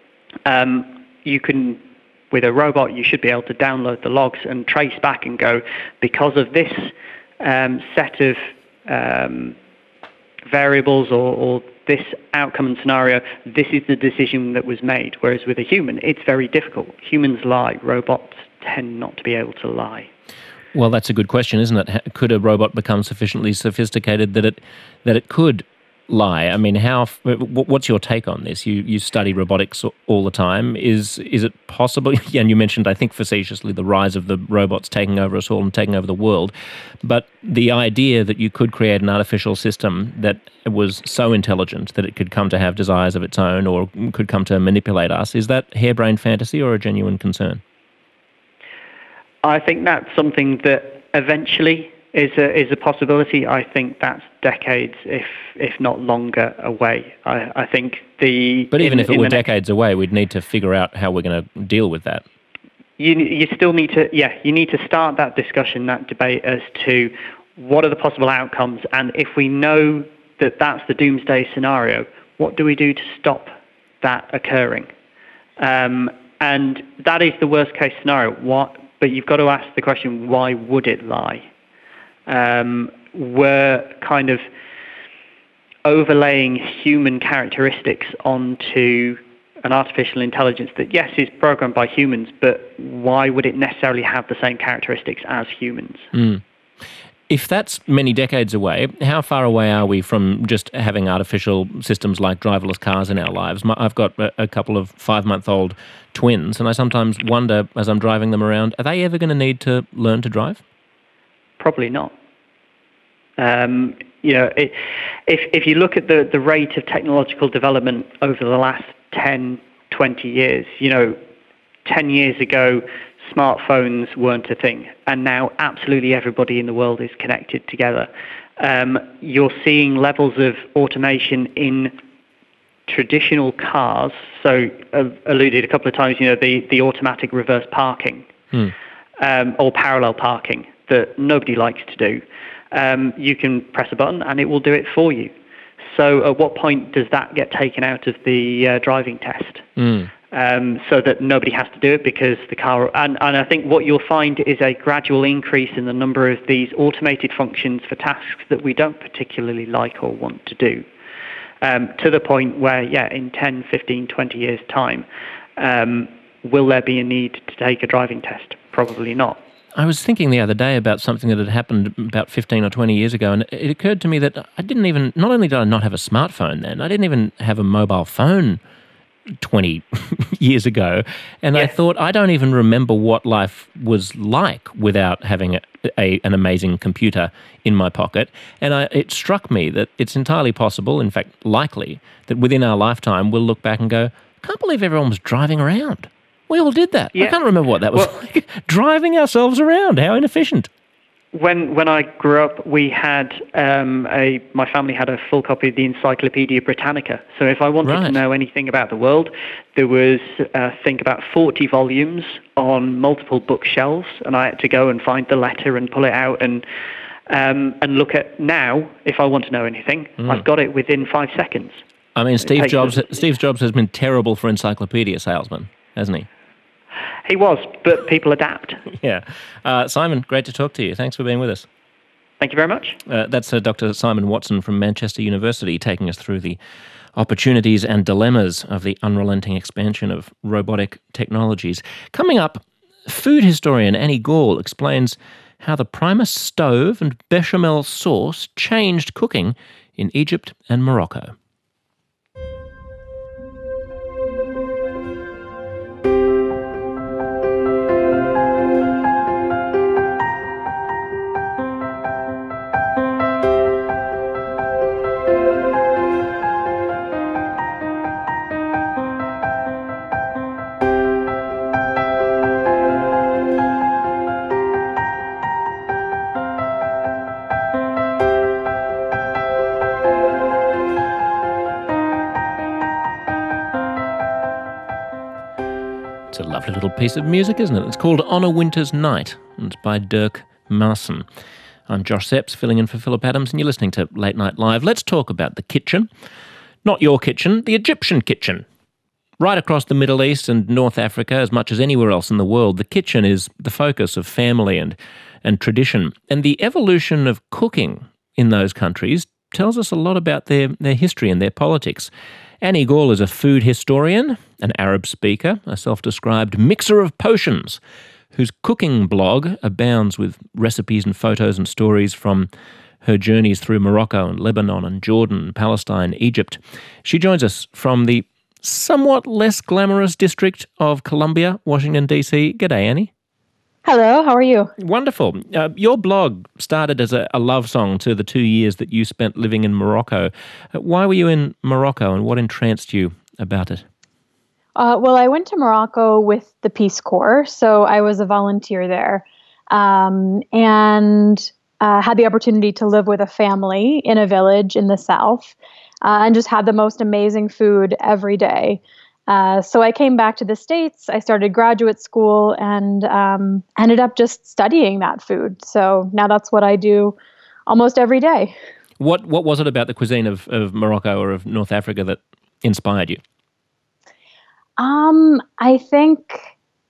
Um, you can, with a robot, you should be able to download the logs and trace back and go, because of this um, set of Um, variables or, or this outcome and scenario, this is the decision that was made. Whereas with a human, it's very difficult. Humans lie. Robots tend not to be able to lie. Well, that's a good question, isn't it? Could a robot become sufficiently sophisticated that it that it could lie? I mean, how? What's your take on this? You you study robotics all the time. Is is it possible? Yeah, and you mentioned, I think facetiously, the rise of the robots taking over us all and taking over the world. But the idea that you could create an artificial system that was so intelligent that it could come to have desires of its own or could come to manipulate us, is that harebrained fantasy or a genuine concern? I think that's something that eventually is a is a possibility. I think that's decades, if if not longer, away. I, I think the but even in, if it in were the decades next, away, we'd need to figure out how we're going to deal with that. You you still need to yeah you need to start that discussion, that debate as to what are the possible outcomes, and if we know that that's the doomsday scenario, what do we do to stop that occurring? Um, and that is the worst case scenario. What? But you've got to ask the question: why would it lie? Um, we're kind of overlaying human characteristics onto an artificial intelligence that, yes, is programmed by humans, but why would it necessarily have the same characteristics as humans? Mm. If that's many decades away, how far away are we from just having artificial systems like driverless cars in our lives? My, I've got a, a couple of five-month-old twins, and I sometimes wonder, as I'm driving them around, are they ever going to need to learn to drive? Probably not. Um, you know, it, if if you look at the, the rate of technological development over the last ten, twenty years, you know, ten years ago, smartphones weren't a thing, and now absolutely everybody in the world is connected together. Um, you're seeing levels of automation in traditional cars. So, I've alluded a couple of times, you know, the, the automatic reverse parking Hmm. um, or parallel parking that nobody likes to do. Um, you can press a button and it will do it for you. So, at what point does that get taken out of the uh, driving test? Hmm. Um, so that nobody has to do it because the car... And, and I think what you'll find is a gradual increase in the number of these automated functions for tasks that we don't particularly like or want to do, um, to the point where, yeah, in ten, fifteen, twenty years' time, um, will there be a need to take a driving test? Probably not. I was thinking the other day about something that had happened about fifteen or twenty years ago, and it occurred to me that I didn't even... Not only did I not have a smartphone then, I didn't even have a mobile phone twenty years ago, and Yeah. I thought, I don't even remember what life was like without having a, a, an amazing computer in my pocket. And I, it struck me that it's entirely possible, in fact likely, that within our lifetime we'll look back and go, I can't believe everyone was driving around. We all did that. Yeah. I can't remember what that was Well- like. Driving ourselves around, how inefficient. When when I grew up, we had um, a my family had a full copy of the Encyclopedia Britannica. So if I wanted Right. to know anything about the world, there was uh, I think about forty volumes on multiple bookshelves, and I had to go and find the letter and pull it out and um, and look at. Now, if I want to know anything, I've got it within five seconds. I mean, Steve takes Jobs. us- Steve Jobs has been terrible for encyclopedia salesmen, hasn't he? He was, but people adapt. Yeah. Uh, Simon, great to talk to you. Thanks for being with us. Thank you very much. Uh, that's uh, Doctor Simon Watson from Manchester University taking us through the opportunities and dilemmas of the unrelenting expansion of robotic technologies. Coming up, food historian Annie Gall explains how the Primus stove and bechamel sauce changed cooking in Egypt and Morocco. It's a lovely little piece of music, isn't it? It's called On a Winter's Night, and it's by Dirk Maassen. I'm Josh Sepps, filling in for Philip Adams, and you're listening to Late Night Live. Let's talk about the kitchen. Not your kitchen, the Egyptian kitchen. Right across the Middle East and North Africa, as much as anywhere else in the world, the kitchen is the focus of family and, and tradition. And the evolution of cooking in those countries tells us a lot about their, their history and their politics. Annie Gall is a food historian, an Arab speaker, a self-described mixer of potions, whose cooking blog abounds with recipes and photos and stories from her journeys through Morocco and Lebanon and Jordan, Palestine, Egypt. She joins us from the somewhat less glamorous district of Columbia, Washington, D C. G'day, Annie. Hello, how are you? Wonderful. Uh, your blog started as a, a love song to the two years that you spent living in Morocco. Uh, why were you in Morocco and what entranced you about it? Uh, well, I went to Morocco with the Peace Corps, so I was a volunteer there. Um, and uh, had the opportunity to live with a family in a village in the South, uh, and just had the most amazing food every day. Uh, so I came back to the States. I started graduate school and um, ended up just studying that food. So now that's what I do almost every day. What what was it about the cuisine of, of Morocco or of North Africa that inspired you? Um, I think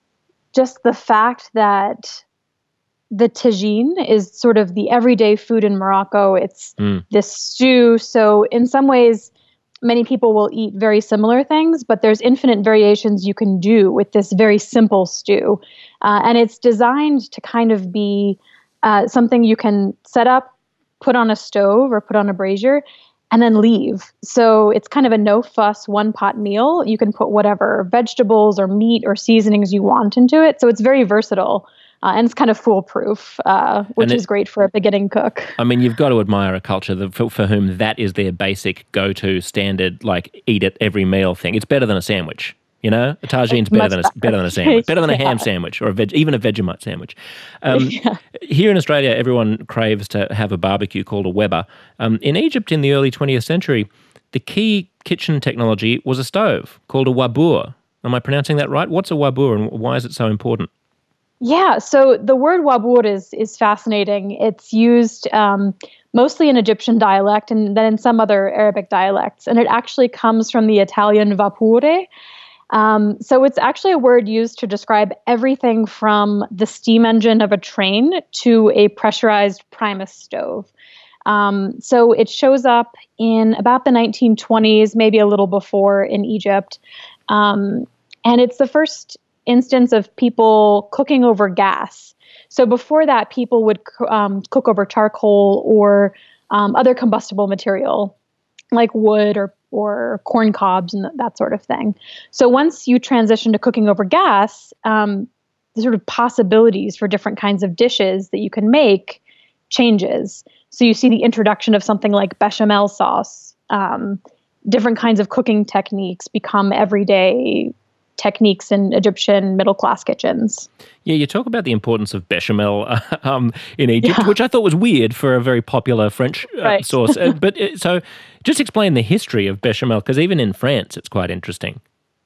just the fact that the tagine is sort of the everyday food in Morocco. It's mm. this stew. So in some ways, many people will eat very similar things, but there's infinite variations you can do with this very simple stew. Uh, and it's designed to kind of be uh, something you can set up, put on a stove or put on a brazier, and then leave. So it's kind of a no-fuss, one-pot meal. You can put whatever vegetables or meat or seasonings you want into it. So it's very versatile. Uh, and it's kind of foolproof, uh, which it, is great for a beginning cook. I mean, you've got to admire a culture that, for, for whom that is their basic go-to standard, like eat at every meal thing. It's better than a sandwich, you know? A tagine's better than a, better than a sandwich, better than a yeah. ham sandwich or a veg, even a Vegemite sandwich. Um, yeah. Here in Australia, everyone craves to have a barbecue called a Weber. Um, in Egypt in the early twentieth century, the key kitchen technology was a stove called a wabour. Am I pronouncing that right? What's a wabour and why is it so important? Yeah, so the word wabour is is fascinating. It's used um, mostly in Egyptian dialect and then in some other Arabic dialects, and it actually comes from the Italian vapore. Um, so it's actually a word used to describe everything from the steam engine of a train to a pressurized Primus stove. Um, so it shows up in about the nineteen twenties, maybe a little before in Egypt, um, and it's the first instance of people cooking over gas. So before that, people would um, cook over charcoal or um, other combustible material like wood or or corn cobs and that sort of thing. So once you transition to cooking over gas, um, the sort of possibilities for different kinds of dishes that you can make changes. So you see the introduction of something like bechamel sauce. Um, different kinds of cooking techniques become everyday techniques in Egyptian middle-class kitchens. Yeah, you talk about the importance of bechamel uh, um, in Egypt, yeah. which I thought was weird for a very popular French uh, right. sauce. Uh, but uh, so just explain the history of bechamel, because even in France, it's quite interesting.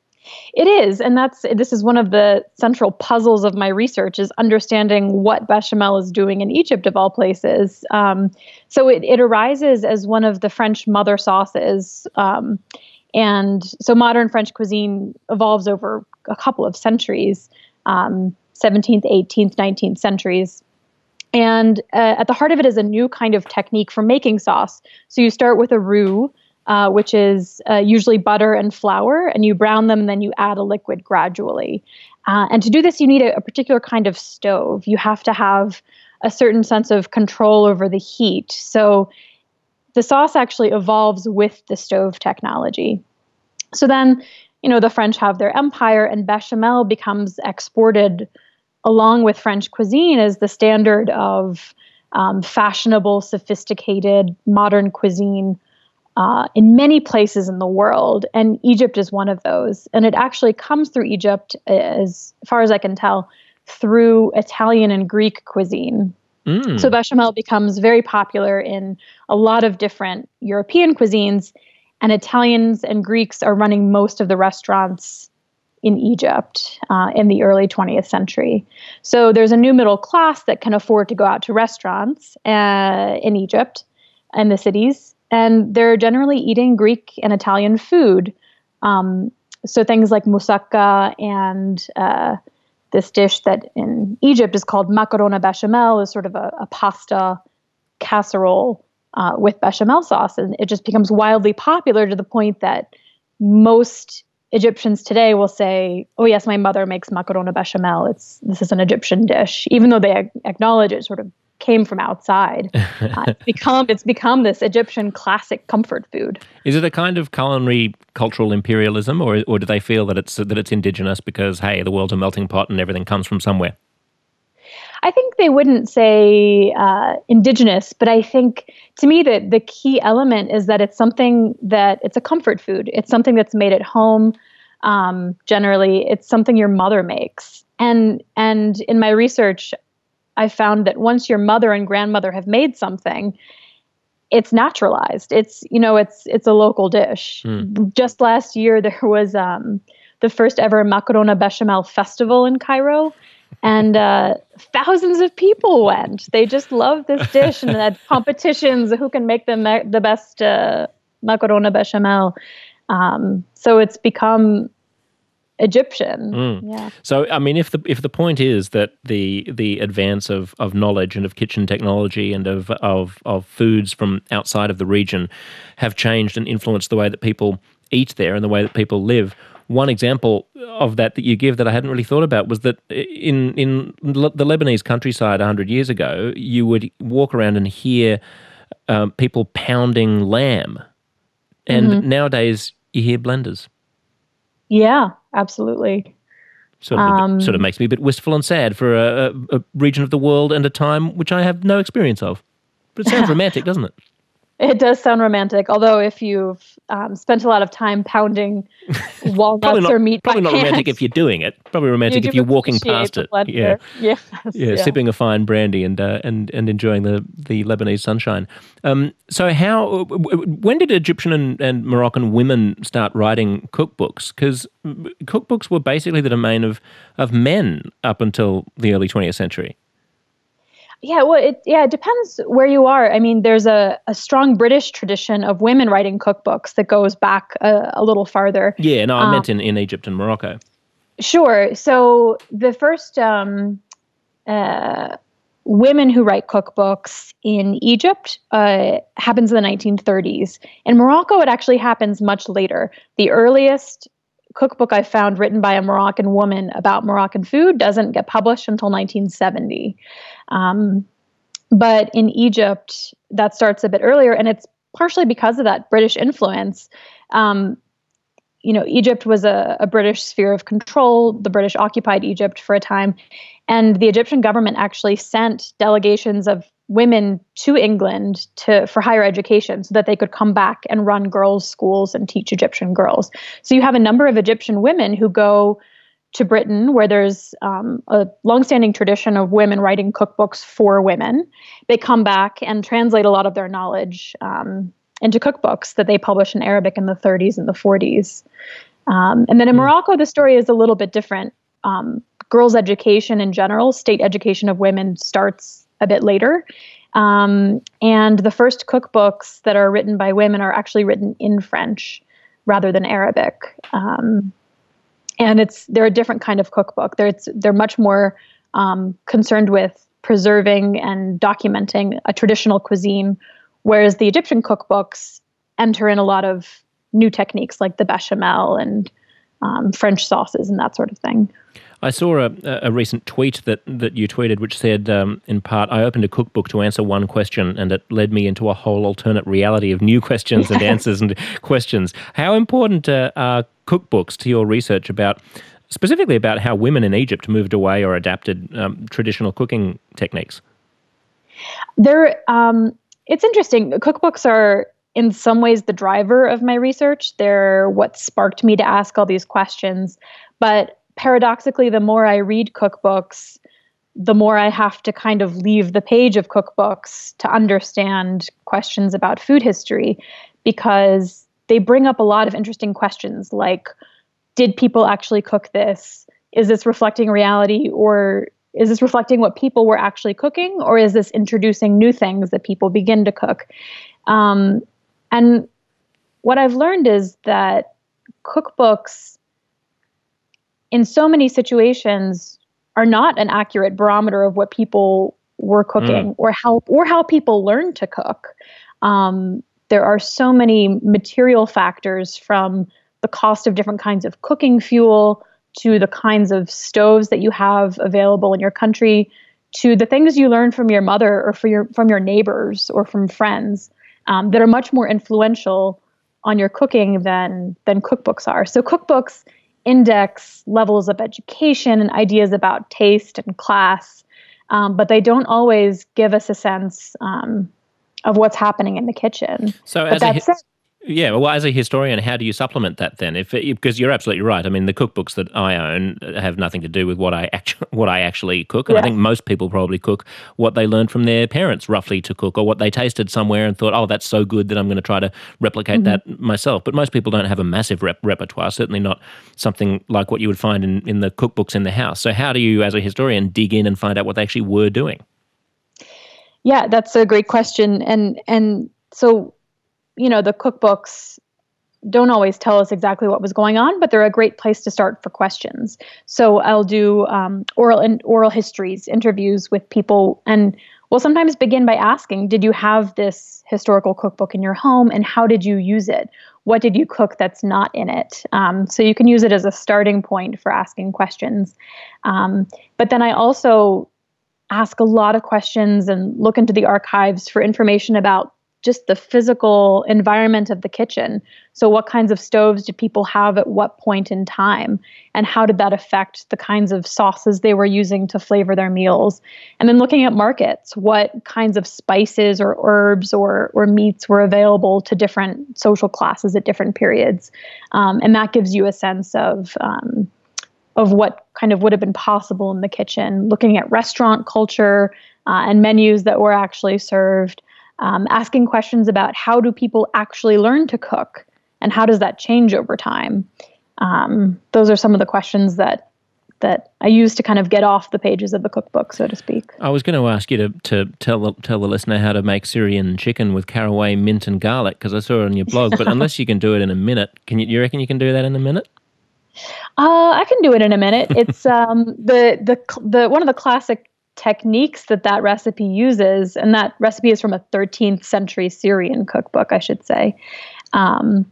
It is, and that's this is one of the central puzzles of my research is understanding what bechamel is doing in Egypt, of all places. Um, so it, it arises as one of the French mother sauces. Um, And so modern French cuisine evolves over a couple of centuries, um, seventeenth, eighteenth, nineteenth centuries. And uh, at the heart of it is a new kind of technique for making sauce. So you start with a roux, uh, which is uh, usually butter and flour, and you brown them, and then you add a liquid gradually. Uh, and to do this, you need a, a particular kind of stove. You have to have a certain sense of control over the heat. So the sauce actually evolves with the stove technology. So then, you know, the French have their empire and bechamel becomes exported along with French cuisine as the standard of um, fashionable, sophisticated, modern cuisine uh, in many places in the world. And Egypt is one of those. And it actually comes through Egypt, as far as I can tell, through Italian and Greek cuisine. Mm. So bechamel becomes very popular in a lot of different European cuisines, and Italians and Greeks are running most of the restaurants in Egypt uh, in the early twentieth century. So there's a new middle class that can afford to go out to restaurants uh, in Egypt and the cities, and they're generally eating Greek and Italian food. Um, so things like moussaka and uh, this dish that in Egypt is called macarona bechamel is sort of a, a pasta casserole uh, with bechamel sauce. And it just becomes wildly popular to the point that most Egyptians today will say, oh, yes, my mother makes macarona bechamel. It's, this is an Egyptian dish, even though they acknowledge it sort of came from outside. Uh, it's become it's become this Egyptian classic comfort food. Is it a kind of culinary cultural imperialism, or or do they feel that it's that it's indigenous because, hey, the world's a melting pot and everything comes from somewhere? I think they wouldn't say uh, indigenous, but I think to me that the key element is that it's something that it's a comfort food. It's something that's made at home. Um, generally, it's something your mother makes. And and in my research, I found that once your mother and grandmother have made something, it's naturalized. It's, you know, it's it's a local dish. Mm. Just last year, there was um, the first ever macarona bechamel festival in Cairo, and uh, thousands of people went. They just love this dish, and had competitions who can make the me- the best uh, macarona bechamel. Um, so it's become Egyptian. Mm. Yeah. So, I mean, if the if the point is that the the advance of, of knowledge and of kitchen technology and of, of of foods from outside of the region have changed and influenced the way that people eat there and the way that people live, one example of that that you give that I hadn't really thought about was that in in the Lebanese countryside one hundred years ago, you would walk around and hear um, people pounding lamb, and mm-hmm. nowadays you hear blenders. Yeah, absolutely. Sort of, um, sort of makes me a bit wistful and sad for a, a, a region of the world and a time which I have no experience of. But it sounds romantic, doesn't it? It does sound romantic, although if you've um, spent a lot of time pounding walnuts not, or meat probably by not hand, romantic if you're doing it. Probably romantic you if you're walking past it. Yeah. Yeah. Yes. yeah, yeah, sipping a fine brandy and uh, and and enjoying the, the Lebanese sunshine. Um, so, how when did Egyptian and, and Moroccan women start writing cookbooks? Because cookbooks were basically the domain of of men up until the early twentieth century. Yeah, well, it yeah, it depends where you are. I mean, there's a, a strong British tradition of women writing cookbooks that goes back a, a little farther. Yeah, no, I um, meant in, in Egypt and Morocco. Sure. So the first um, uh, women who write cookbooks in Egypt uh, happens in the nineteen thirties. In Morocco, it actually happens much later. The earliest cookbook I found written by a Moroccan woman about Moroccan food doesn't get published until nineteen seventy. Um, but in Egypt, that starts a bit earlier, and it's partially because of that British influence. Um, you know, Egypt was a, a British sphere of control. The British occupied Egypt for a time, and the Egyptian government actually sent delegations of women to England to for higher education so that they could come back and run girls' schools and teach Egyptian girls. So you have a number of Egyptian women who go to Britain, where there's um, a longstanding tradition of women writing cookbooks for women. They come back and translate a lot of their knowledge um, into cookbooks that they publish in Arabic in the thirties and the forties. Um, and then in mm. Morocco, the story is a little bit different. Um, girls' education in general, state education of women, starts a bit later. Um, and the first cookbooks that are written by women are actually written in French rather than Arabic. Um, and it's they're a different kind of cookbook. They're, it's, they're much more um, concerned with preserving and documenting a traditional cuisine, whereas the Egyptian cookbooks enter in a lot of new techniques like the bechamel and um, French sauces and that sort of thing. I saw a, a recent tweet that, that you tweeted which said, um, in part, I opened a cookbook to answer one question and it led me into a whole alternate reality of new questions and answers and questions. How important uh, are cookbooks to your research about, specifically about how women in Egypt moved away or adapted um, traditional cooking techniques? They're, um, it's interesting. Cookbooks are in some ways the driver of my research. They're what sparked me to ask all these questions. But paradoxically, the more I read cookbooks, the more I have to kind of leave the page of cookbooks to understand questions about food history, because they bring up a lot of interesting questions like, did people actually cook this? Is this reflecting reality, or is this reflecting what people were actually cooking, or is this introducing new things that people begin to cook? Um, and what I've learned is that cookbooks in so many situations are not an accurate barometer of what people were cooking mm. or how or how people learned to cook. Um, there are so many material factors, from the cost of different kinds of cooking fuel to the kinds of stoves that you have available in your country, to the things you learn from your mother or for your, from your neighbors or from friends, um, that are much more influential on your cooking than than cookbooks are. So cookbooks index levels of education and ideas about taste and class, um, but they don't always give us a sense um, of what's happening in the kitchen. So but as that a, said, Yeah, well, as a historian, how do you supplement that then? If because you're absolutely right. I mean, the cookbooks that I own have nothing to do with what I actually what I actually cook, and yeah. I think most people probably cook what they learned from their parents roughly to cook, or what they tasted somewhere and thought, oh, that's so good that I'm going to try to replicate mm-hmm. that myself. But most people don't have a massive rep- repertoire. Certainly not something like what you would find in, in the cookbooks in the house. So how do you, as a historian, dig in and find out what they actually were doing? Yeah, that's a great question, and and so. You know, the cookbooks don't always tell us exactly what was going on, but they're a great place to start for questions. So I'll do um, oral and oral histories, interviews with people, and we'll sometimes begin by asking, did you have this historical cookbook in your home, and how did you use it? What did you cook that's not in it? Um, so you can use it as a starting point for asking questions. Um, but then I also ask a lot of questions and look into the archives for information about just the physical environment of the kitchen. So what kinds of stoves did people have at what point in time? And how did that affect the kinds of sauces they were using to flavor their meals? And then looking at markets, what kinds of spices or herbs or, or meats were available to different social classes at different periods. Um, and that gives you a sense of, um, of what kind of would have been possible in the kitchen, looking at restaurant culture uh, and menus that were actually served. Um, asking questions about how do people actually learn to cook and how does that change over time? Um, those are some of the questions that that I use to kind of get off the pages of the cookbook, so to speak. I was going to ask you to, to tell, the, tell the listener how to make Syrian chicken with caraway, mint and garlic, because I saw it on your blog, but unless you can do it in a minute, can you, you reckon you can do that in a minute? Uh, I can do it in a minute. It's um, the, the the one of the classic techniques that that recipe uses, and that recipe is from a thirteenth century Syrian cookbook, I should say. Um,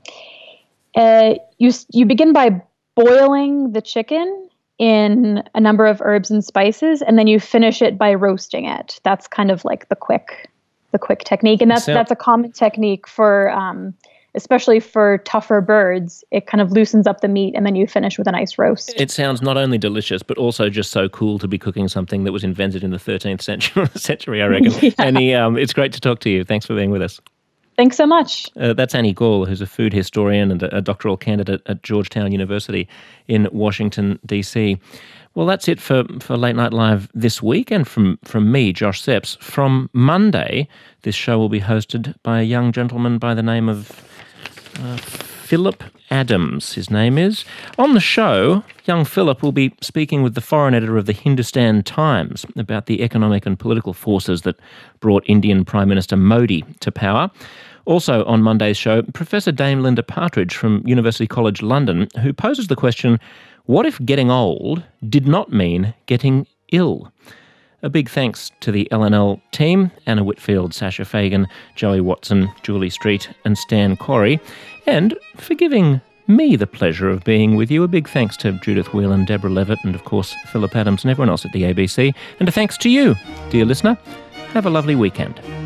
uh, you you begin by boiling the chicken in a number of herbs and spices, and then you finish it by roasting it. That's kind of like the quick the quick technique, and that's so, that's a common technique for. Um, Especially for tougher birds, it kind of loosens up the meat and then you finish with a nice roast. It sounds not only delicious, but also just so cool to be cooking something that was invented in the thirteenth century, century I reckon. Yeah. Annie, um, it's great to talk to you. Thanks for being with us. Thanks so much. Uh, that's Annie Gall, who's a food historian and a, a doctoral candidate at Georgetown University in Washington, D C. Well, that's it for, for Late Night Live this week, and from, from me, Josh Zepps. From Monday, this show will be hosted by a young gentleman by the name of uh, Philip Adams, his name is. On the show, young Philip will be speaking with the foreign editor of the Hindustan Times about the economic and political forces that brought Indian Prime Minister Modi to power. Also on Monday's show, Professor Dame Linda Partridge from University College London, who poses the question, what if getting old did not mean getting ill? A big thanks to the L N L team, Anna Whitfield, Sasha Fagan, Joey Watson, Julie Street and Stan Corey, and for giving me the pleasure of being with you. A big thanks to Judith Whelan, Deborah Levitt and, of course, Philip Adams and everyone else at the A B C. And a thanks to you, dear listener. Have a lovely weekend.